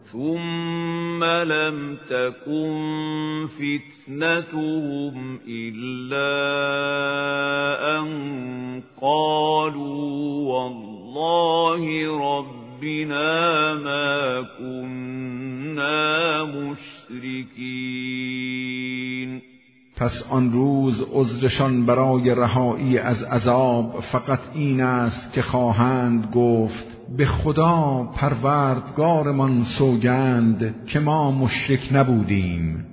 ثم لم تكن فتنتهم إلا أن قالوا والله ربنا ما كنا مشرکین. پس آن روز عذرشان برای رهایی از عذاب فقط این است که خواهند گفت به خدا پروردگارمان سوگند که ما مشرک نبودیم.